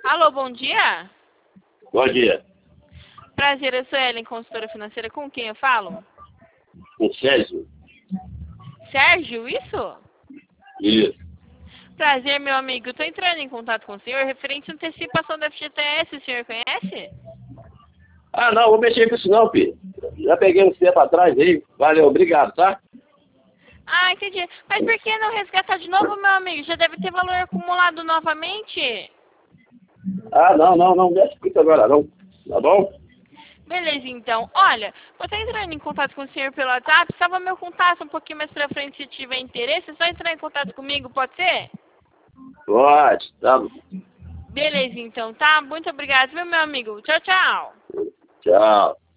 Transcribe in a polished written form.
Alô, bom dia. Bom dia. Prazer, eu sou Ellen, consultora financeira. Com quem eu falo? O Sérgio? Sérgio, isso? Isso. Prazer, meu amigo. Estou entrando em contato com o senhor referente à antecipação da FGTS. O senhor conhece? Ah, não, vou mexer com isso não, filho. Já peguei uns tempo atrás aí. Valeu, obrigado, tá? Ah, entendi. Mas por que não resgatar de novo, meu amigo? Já deve ter valor acumulado novamente. Ah, não mexe com isso agora não. Tá bom? Beleza, então. Olha, vou estar entrando em contato com o senhor pelo WhatsApp. Salva meu contato um pouquinho mais pra frente se tiver interesse. É só entrar em contato comigo, pode ser? Pode, tá. Beleza, então, tá? Muito obrigado, viu, meu amigo? Tchau, tchau. Tchau.